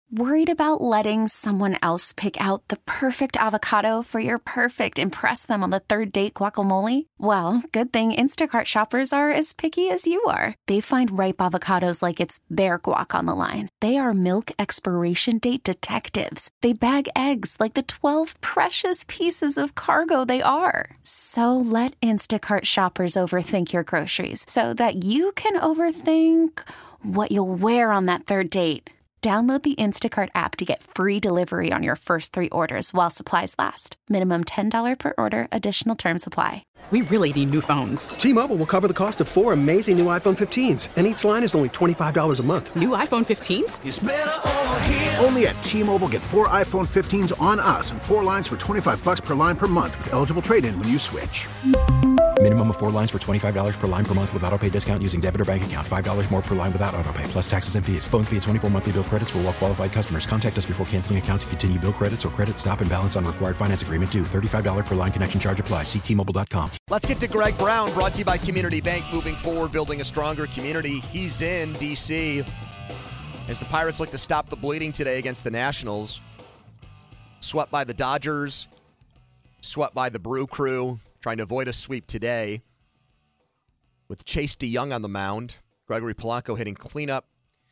Worried about letting someone else pick out the perfect avocado for your perfect impress them on the third date guacamole? Well, good thing Instacart shoppers are as picky as you are. They find ripe avocados like it's their guac on the line. They are milk expiration date detectives. They bag eggs like the 12 precious pieces of cargo they are. So let Instacart shoppers overthink your groceries so that you can overthink what you'll wear on that third date. Download the Instacart app to get free delivery on your first 3 orders while supplies last. Minimum $10 per order. Additional terms apply. We really need new phones. T-Mobile will cover the cost of 4 amazing new iPhone 15s, and each line is only $25 a month. New iPhone 15s? It's better over here. Only at T-Mobile, get 4 iPhone 15s on us and 4 lines for $25 per line per month with eligible trade-in when you switch. Minimum of 4 lines for $25 per line per month with autopay discount using debit or bank account. $5 more per line without autopay, plus taxes and fees. Phone fee at 24 monthly bill credits for well-qualified customers. Contact us before canceling account to continue bill credits or credit stop and balance on required finance agreement due. $35 per line connection charge applies. See T-Mobile.com. Let's get to Greg Brown, brought to you by Community Bank. Moving forward, building a stronger community. He's in D.C. as the Pirates look to stop the bleeding today against the Nationals. Swept by the Dodgers. Swept by the Brew Crew. Trying to avoid a sweep today. With Chase DeYoung on the mound. Gregory Polanco hitting cleanup.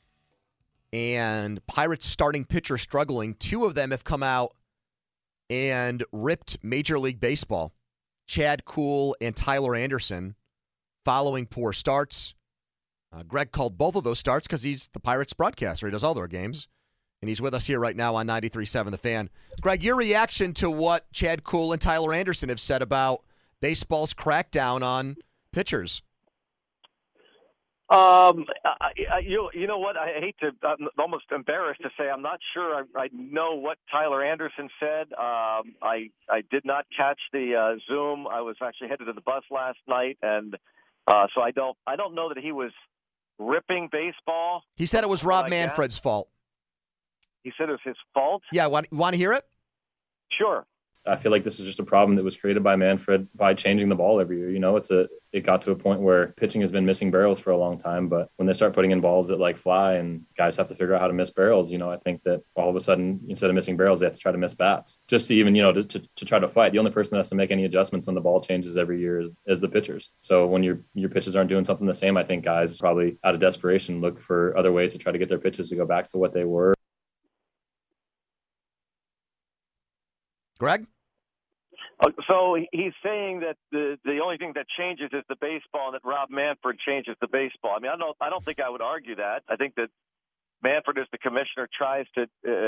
And Pirates starting pitcher struggling. 2 of them have come out and ripped Major League Baseball. Chad Kuhl and Tyler Anderson following poor starts. Greg called both of those starts because he's the Pirates broadcaster. He does all their games. And he's with us here right now on 93.7 The Fan. Greg, your reaction to what Chad Kuhl and Tyler Anderson have said about baseball's crackdown on pitchers? You know what? I hate to. I'm almost embarrassed to say I'm not sure. I know what Tyler Anderson said. I did not catch the Zoom. I was actually headed to the bus last night, and so I don't know that he was ripping baseball. He said it was Rob Manfred's fault. He said it was his fault. Yeah, want to hear it? Sure. I feel like this is just a problem that was created by Manfred by changing the ball every year. You know, it got to a point where pitching has been missing barrels for a long time, but when they start putting in balls that like fly and guys have to figure out how to miss barrels, you know, I think that all of a sudden, instead of missing barrels, they have to try to miss bats just to even, you know, to try to fight. The only person that has to make any adjustments when the ball changes every year is the pitchers. So when your pitches aren't doing something the same, I think guys probably out of desperation look for other ways to try to get their pitches to go back to what they were. Greg? So he's saying that the only thing that changes is the baseball, and that Rob Manfred changes the baseball. I mean, I don't think I would argue that. I think that Manfred, as the commissioner, tries to,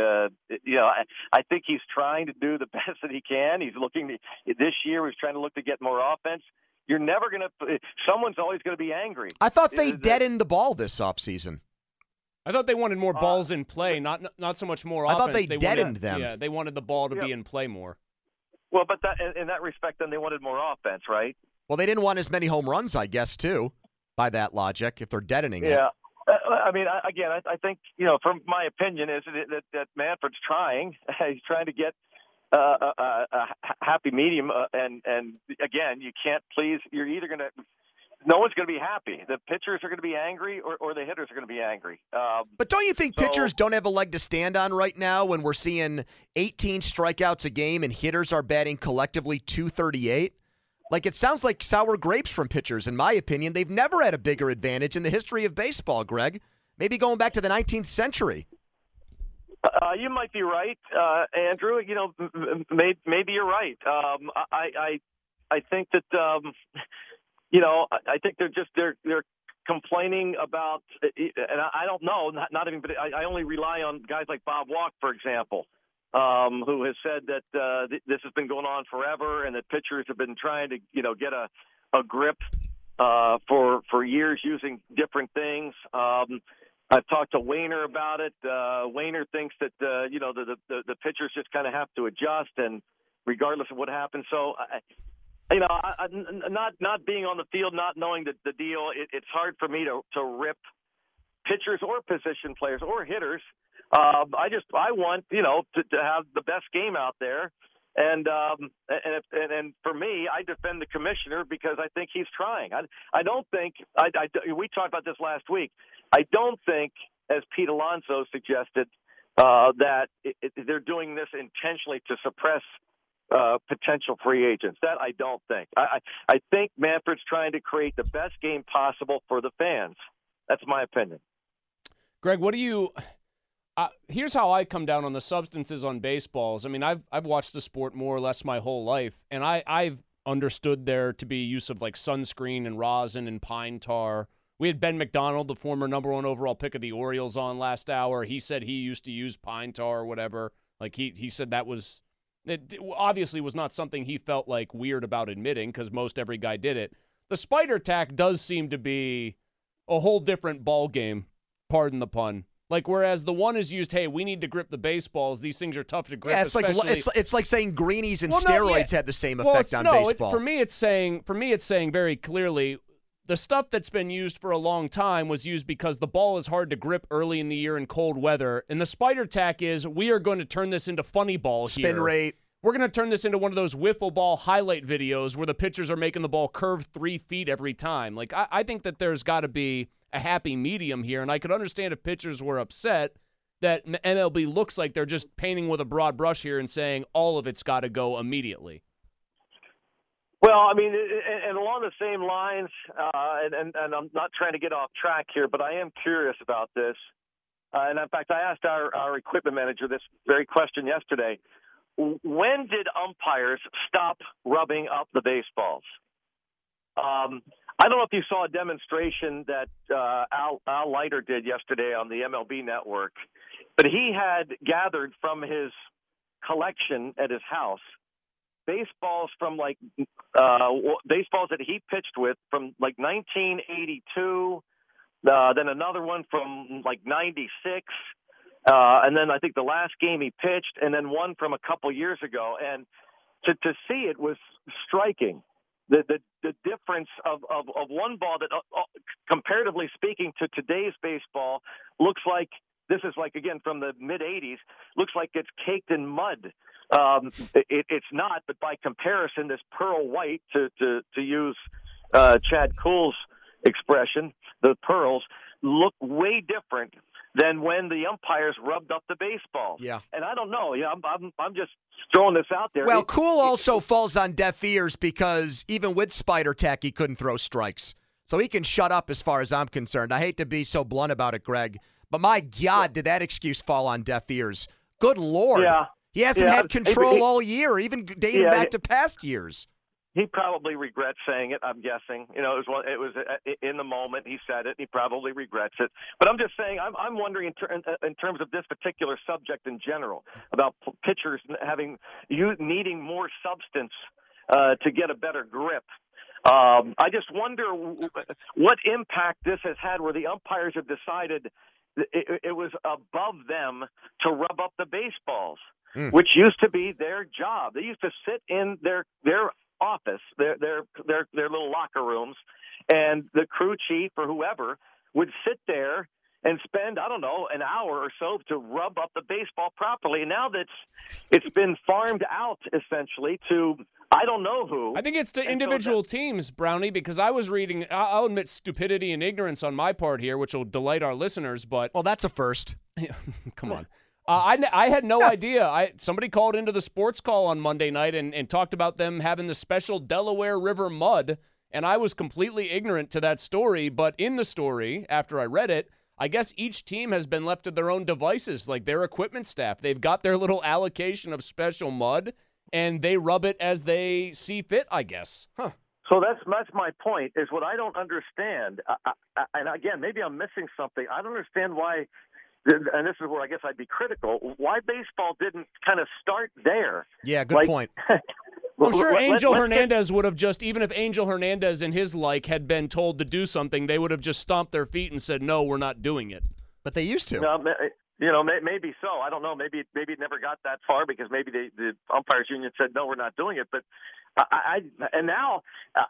I think he's trying to do the best that he can. He's looking this year. He's trying to look to get more offense. You're never going to. Someone's always going to be angry. I thought they deadened the ball this offseason. I thought they wanted more balls in play, not so much more offense. I thought they deadened them. Yeah, they wanted the ball to be in play more. Well, but in that respect, then they wanted more offense, right? Well, they didn't want as many home runs, I guess, too, by that logic, if they're deadening it. Yeah. I mean, I think, you know, from my opinion, is that Manfred's trying. He's trying to get a happy medium. And again, you can't please. You're either going to – no one's going to be happy. The pitchers are going to be angry or the hitters are going to be angry. But don't you think pitchers don't have a leg to stand on right now when we're seeing 18 strikeouts a game and hitters are batting collectively 238? Like, it sounds like sour grapes from pitchers, in my opinion. They've never had a bigger advantage in the history of baseball, Greg. Maybe going back to the 19th century. You might be right, Andrew. You know, maybe you're right. I think that you know, I think they're complaining about, and I don't know, not even, but I only rely on guys like Bob Walk, for example, who has said that this has been going on forever, and that pitchers have been trying to, you know, get a grip for years using different things. I've talked to Wainer about it. Wainer thinks that you know, the pitchers just kind of have to adjust, and regardless of what happens. So, you know, not being on the field, not knowing the deal, it's hard for me to rip pitchers or position players or hitters. I want, you know, to have the best game out there. And for me, I defend the commissioner because I think he's trying. I don't think we talked about this last week. I don't think, as Pete Alonso suggested, that they're doing this intentionally to suppress potential free agents. That I don't think. I think Manfred's trying to create the best game possible for the fans. That's my opinion. Greg, what do you here's how I come down on the substances on baseballs. I mean, I've watched the sport more or less my whole life, and I've understood there to be use of like sunscreen and rosin and pine tar. We had Ben McDonald, the former number 1 overall pick of the Orioles, on last hour. He said he used to use pine tar or whatever. Like he said that was it obviously was not something he felt like weird about admitting because most every guy did it. The spider tack does seem to be a whole different ball game, pardon the pun. Like, whereas the one is used, hey, we need to grip the baseballs. These things are tough to grip. Yeah, it's like saying greenies and steroids had the same effect on baseball. For me, it's saying very clearly the stuff that's been used for a long time was used because the ball is hard to grip early in the year in cold weather. And the spider tack is we are going to turn this into funny ball here. Spin rate. We're going to turn this into one of those wiffle ball highlight videos where the pitchers are making the ball curve 3 feet every time. Like, I think that there's got to be a happy medium here, and I could understand if pitchers were upset that MLB looks like they're just painting with a broad brush here and saying all of it's got to go immediately. Well, I mean, and along the same lines, and I'm not trying to get off track here, but I am curious about this. And in fact, I asked our equipment manager this very question yesterday. When did umpires stop rubbing up the baseballs? I don't know if you saw a demonstration that Al Leiter did yesterday on the MLB Network, but he had gathered from his collection at his house baseballs from baseballs that he pitched with from like 1982, then another one from like 96, and then I think the last game he pitched, and then one from a couple years ago. And to see it was striking. The difference of one ball that, comparatively speaking to today's baseball, looks like this is like, again, from the mid-'80s, looks like it's caked in mud. It's not, but by comparison, this pearl white, to use Chad Kuhl's expression, the pearls look way different than when the umpires rubbed up the baseball. Yeah. And I don't know. Yeah, I'm just throwing this out there. Well, Kuhl also falls on deaf ears because even with spider tack, he couldn't throw strikes. So he can shut up as far as I'm concerned. I hate to be so blunt about it, Greg, but my God, did that excuse fall on deaf ears. Good Lord. Yeah. He hasn't had control all year, even dating back to past years. He probably regrets saying it, I'm guessing. You know, it was in the moment he said it. He probably regrets it. But I'm just saying, I'm wondering in terms of this particular subject in general, about pitchers needing more substance to get a better grip. I just wonder what impact this has had where the umpires have decided it was above them to rub up the baseballs, which used to be their job. They used to sit in their office, their little locker rooms, and the crew chief or whoever would sit there and spend, I don't know, an hour or so to rub up the baseball properly. And now that it's been farmed out essentially to I don't know who. I think it's to individual teams, Brownie, because I was reading, I'll admit stupidity and ignorance on my part here, which will delight our listeners, but... Well, that's a first. Come on. I had no idea. Somebody called into the sports call on Monday night and talked about them having the special Delaware River mud, and I was completely ignorant to that story. But in the story, after I read it, I guess each team has been left to their own devices, like their equipment staff. They've got their little allocation of special mud, and they rub it as they see fit, I guess. Huh. So that's my point, is what I don't understand. And again, maybe I'm missing something. I don't understand why... And this is where I guess I'd be critical. Why baseball didn't kind of start there? Yeah, good point. I'm sure Angel Hernandez would have just, even if Angel Hernandez and his like had been told to do something, they would have just stomped their feet and said, no, we're not doing it. But they used to. Maybe so. I don't know. Maybe it never got that far because maybe the umpires union said, no, we're not doing it. But now,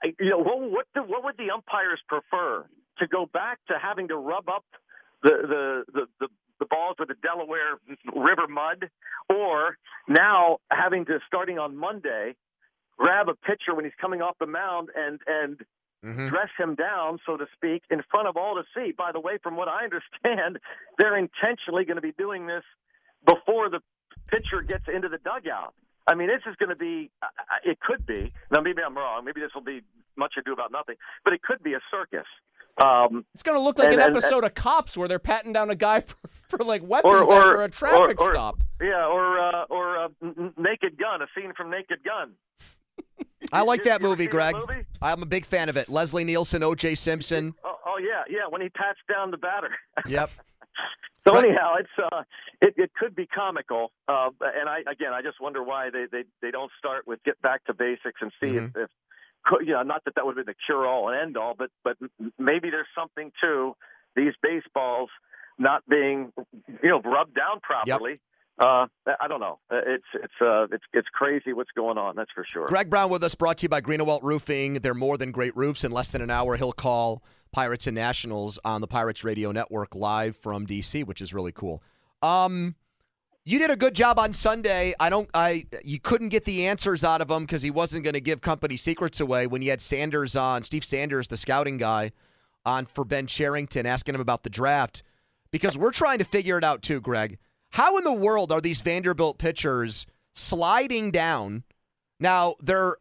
what would the umpires prefer? To go back to having to rub up the balls with the Delaware River mud, or now having to, starting on Monday, grab a pitcher when he's coming off the mound and dress him down, so to speak, in front of all to see. By the way, from what I understand, they're intentionally going to be doing this before the pitcher gets into the dugout. I mean, this is going to be – it could be. Now, maybe I'm wrong. Maybe this will be much ado about nothing. But it could be a circus. It's going to look like an episode of Cops where they're patting down a guy for like weapons after a traffic stop. Yeah, or Naked Gun, a scene from Naked Gun. I like that movie, Greg. That movie? I'm a big fan of it. Leslie Nielsen, O.J. Simpson. Oh yeah, when he pats down the batter. Yep. So anyhow, it could be comical, and I just wonder why they don't start with get back to basics and see if not that would be the cure all and end all, but maybe there's something to these baseballs not being rubbed down properly. Yep. I don't know. It's crazy what's going on. That's for sure. Greg Brown with us, brought to you by Greenewalt Roofing. They're more than great roofs. In less than an hour, he'll call Pirates and Nationals on the Pirates Radio Network live from D.C., which is really cool. You did a good job on Sunday. You couldn't get the answers out of him because he wasn't going to give company secrets away when you had Sanders on, Steve Sanders, the scouting guy, on for Ben Cherington, asking him about the draft. Because we're trying to figure it out too, Greg. How in the world are these Vanderbilt pitchers sliding down? Now, they're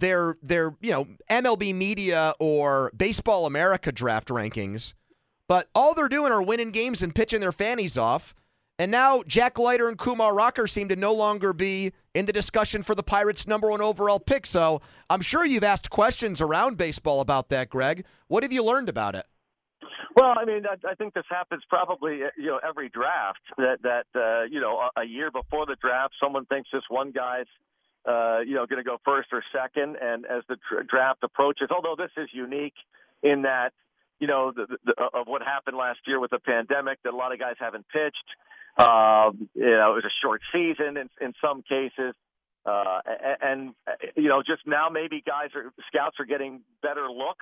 MLB Media or Baseball America draft rankings, but all they're doing are winning games and pitching their fannies off. And now Jack Leiter and Kumar Rocker seem to no longer be in the discussion for the Pirates' #1 overall pick. So I'm sure you've asked questions around baseball about that, Greg. What have you learned about it? Well, I mean, I think this happens probably, every draft that a year before the draft, someone thinks this one guy's, going to go first or second. And as the draft approaches, although this is unique in that, of what happened last year with the pandemic, that a lot of guys haven't pitched. It was a short season in some cases. And just now maybe scouts are getting better looks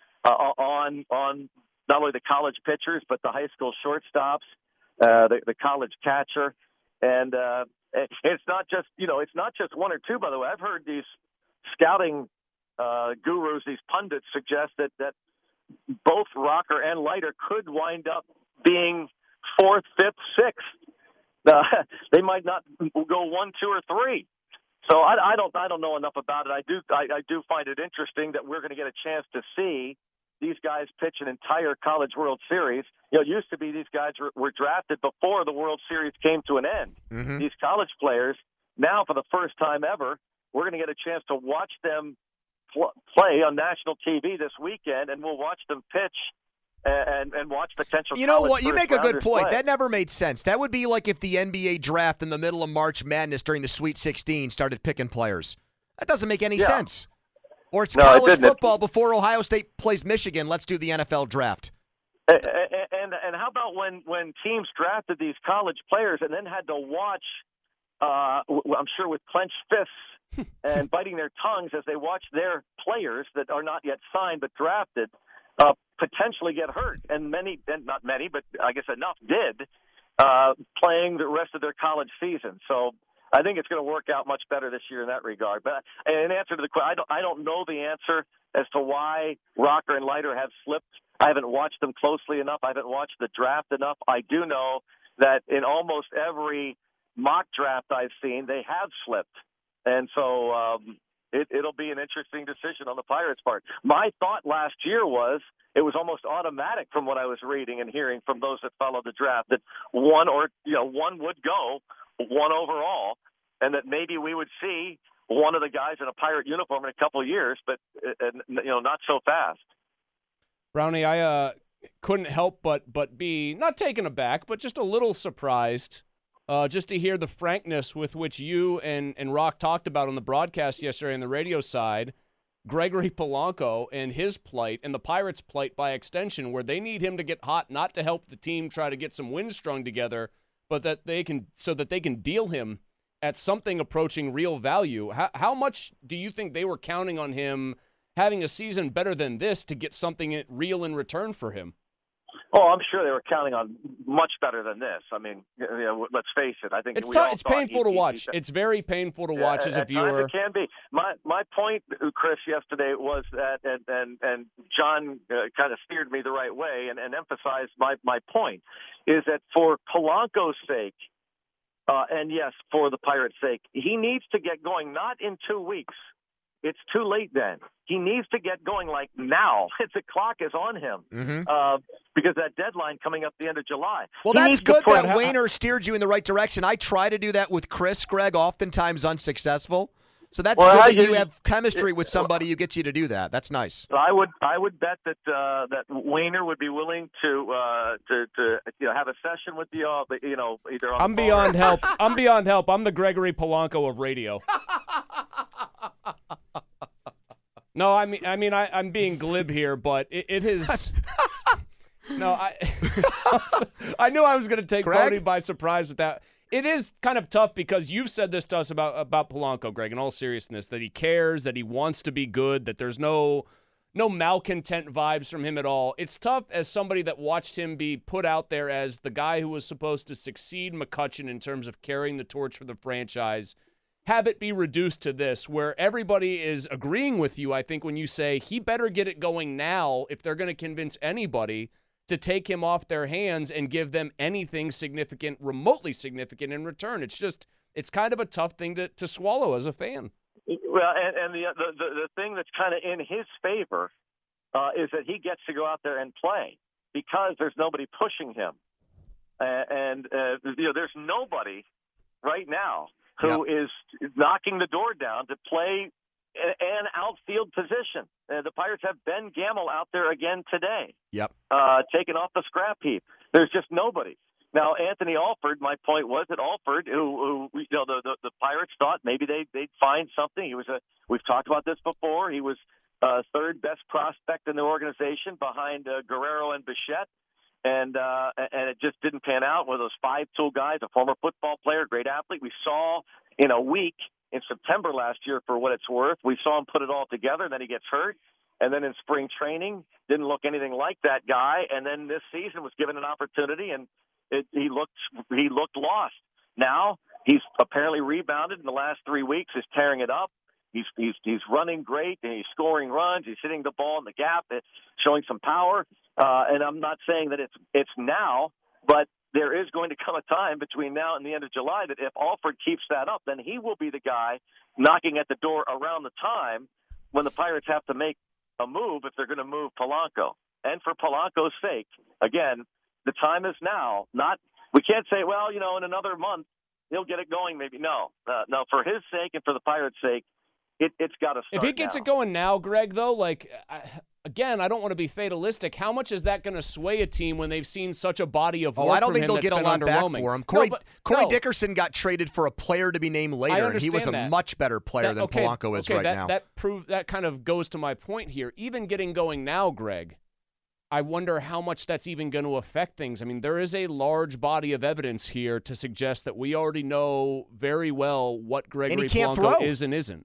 on not only the college pitchers, but the high school shortstops, the college catcher. And it's not just one or two, by the way. I've heard these scouting gurus, these pundits suggest that both Rocker and Leiter could wind up being 4th, 5th, 6th. They might not go 1, 2, or 3. So I don't know enough about it. I do find it interesting that we're going to get a chance to see these guys pitch an entire College World Series. It used to be these guys were drafted before the World Series came to an end. Mm-hmm. These college players, now for the first time ever, we're going to get a chance to watch them play on national TV this weekend, and we'll watch them pitch and watch potential. You know what? You make a good point. Play. That never made sense. That would be like if the NBA draft in the middle of March Madness during the Sweet 16 started picking players. That doesn't make any sense. Or it's college football before Ohio State plays Michigan. Let's do the NFL draft. And how about when teams drafted these college players and then had to watch, I'm sure with clenched fists and biting their tongues as they watch their players that are not yet signed but drafted potentially get hurt. And not many, but I guess enough did, playing the rest of their college season. So I think it's going to work out much better this year in that regard. But in answer to the question, I don't know the answer as to why Rocker and Leiter have slipped. I haven't watched them closely enough. I haven't watched the draft enough. I do know that in almost every mock draft I've seen, they have slipped. And so it'll be an interesting decision on the Pirates' part. My thought last year was it was almost automatic from what I was reading and hearing from those that followed the draft that one would go 1 overall, and that maybe we would see one of the guys in a Pirate uniform in a couple of years, but not so fast. Brownie, I couldn't help but be not taken aback, but just a little surprised, just to hear the frankness with which you and Rock talked about on the broadcast yesterday on the radio side, Gregory Polanco and his plight, and the Pirates' plight by extension, where they need him to get hot, not to help the team try to get some wins strung together, but that they can deal him at something approaching real value. How much do you think they were counting on him having a season better than this to get something real in return for him? Oh, I'm sure they were counting on much better than this. I mean, let's face it. I think it's painful to watch. It's very painful to watch as a viewer. It can be. My point, Chris, yesterday was that, and John kind of steered me the right way and emphasized my point, is that for Polanco's sake, And yes, for the Pirates' sake, he needs to get going, not in 2 weeks. It's too late then. He needs to get going like now. The clock is on him because that deadline coming up the end of July. Well, that's good that Wainer steered you in the right direction. I try to do that with Chris, Greg, oftentimes unsuccessful. So that's good that you have chemistry with somebody who gets you to do that. That's nice. I would bet that that Wainer would be willing to have a session with you, either on. I'm beyond help. I'm beyond help. I'm the Gregory Polanco of radio. No, I'm being glib here, but it is. No, I knew I was going to take Cody by surprise with that. It is kind of tough because you've said this to us about Polanco, Greg, in all seriousness, that he cares, that he wants to be good, that there's no malcontent vibes from him at all. It's tough as somebody that watched him be put out there as the guy who was supposed to succeed McCutchen in terms of carrying the torch for the franchise, have it be reduced to this, where everybody is agreeing with you, I think, when you say he better get it going now if they're going to convince anybody to take him off their hands and give them anything significant, remotely significant in return. It's kind of a tough thing to swallow as a fan. Well, and the thing that's kind of in his favor is that he gets to go out there and play because there's nobody pushing him. There's nobody right now who is knocking the door down to play an outfield position. The Pirates have Ben Gamel out there again today. Yep. Taken off the scrap heap. There's just nobody. Now, Anthony Alford, my point was that Alford, who the Pirates thought maybe they'd find something. We've talked about this before. He was third best prospect in the organization behind Guerrero and Bichette. And it just didn't pan out. One of those 5-tool guys, a former football player, great athlete. We saw in a week in September last year, for what it's worth, we saw him put it all together. Then he gets hurt. And then in spring training, didn't look anything like that guy. And then this season was given an opportunity, and he looked lost. Now he's apparently rebounded in the last 3 weeks. He's tearing it up. He's running great, and he's scoring runs. He's hitting the ball in the gap, showing some power. And I'm not saying that it's now, but there is going to come a time between now and the end of July that if Alford keeps that up, then he will be the guy knocking at the door around the time when the Pirates have to make a move if they're going to move Polanco. And for Polanco's sake, again, the time is now. We can't say, well, in another month he'll get it going. Maybe no. For his sake and for the Pirates' sake, it's got to start. If he gets it going now, Greg, though, again, I don't want to be fatalistic. How much is that going to sway a team when they've seen such a body of work? I don't think they'll get a lot back for him. Corey Dickerson got traded for a player to be named later, and he was a much better player than Polanco is right now. That kind of goes to my point here. Even getting going now, Greg, I wonder how much that's even going to affect things. I mean, there is a large body of evidence here to suggest that we already know very well what Gregory Polanco is and isn't.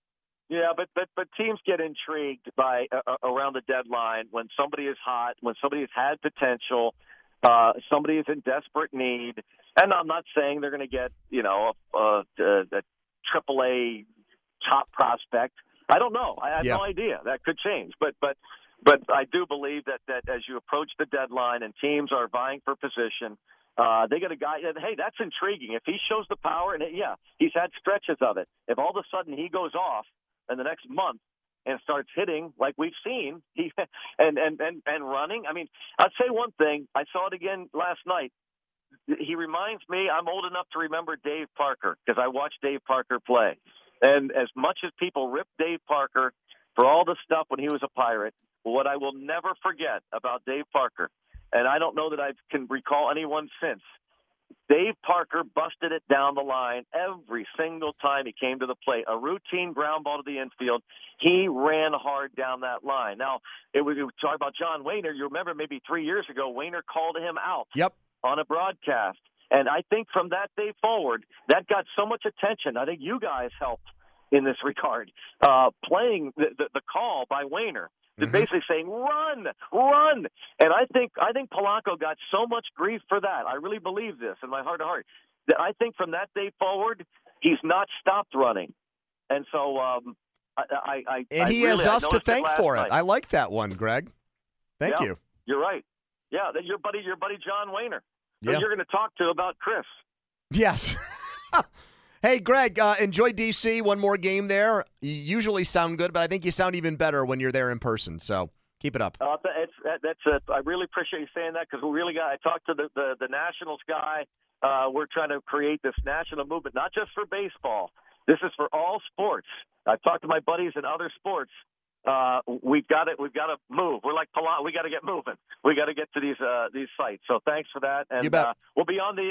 Yeah, but teams get intrigued by around the deadline when somebody is hot, when somebody has had potential, somebody is in desperate need. And I'm not saying they're going to get a AAA top prospect. I don't know. I have no idea. That could change. But I do believe that as you approach the deadline and teams are vying for position, they got a guy. Hey, that's intriguing. If he shows the power, and he's had stretches of it. If all of a sudden he goes off in the next month and starts hitting like we've seen, and running. I mean, I'll say one thing. I saw it again last night. He reminds me, I'm old enough to remember Dave Parker because I watched Dave Parker play. And as much as people rip Dave Parker for all the stuff when he was a Pirate, what I will never forget about Dave Parker, and I don't know that I can recall anyone since, Dave Parker busted it down the line every single time he came to the plate. A routine ground ball to the infield. He ran hard down that line. Now, we talk about John Wainer. You remember maybe 3 years ago, Wainer called him out on a broadcast. And I think from that day forward, that got so much attention. I think you guys helped in this regard, playing the call by Wainer. They're basically saying, run. And I think Polanco got so much grief for that. I really believe this in my heart to heart. That I think from that day forward, he's not stopped running. And so he has us to thank for it. I like that one, Greg. Thank you. You're right. Yeah, your buddy John Wainer. Who you're going to talk to about Chris. Yes. Hey, Greg, enjoy D.C. One more game there. You usually sound good, but I think you sound even better when you're there in person. So keep it up. I really appreciate you saying that because I talked to the Nationals guy. We're trying to create this national movement, not just for baseball. This is for all sports. I've talked to my buddies in other sports. We've got to move. We're like we got to get moving. We got to get to these sites. So thanks for that. And you bet. We'll be on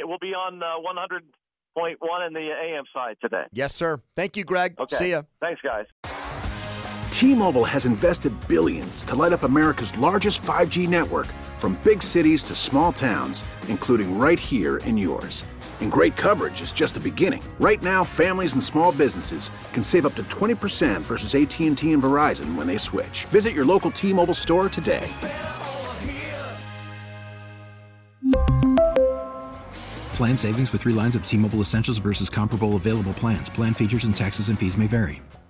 100.1 in the AM side today. Yes, sir. Thank you, Greg. Okay. See ya. Thanks, guys. T-Mobile has invested billions to light up America's largest 5G network, from big cities to small towns, including right here in yours. And great coverage is just the beginning. Right now, families and small businesses can save up to 20% versus AT&T and Verizon when they switch. Visit your local T-Mobile store today. Plan savings with 3 lines of T-Mobile Essentials versus comparable available plans. Plan features and taxes and fees may vary.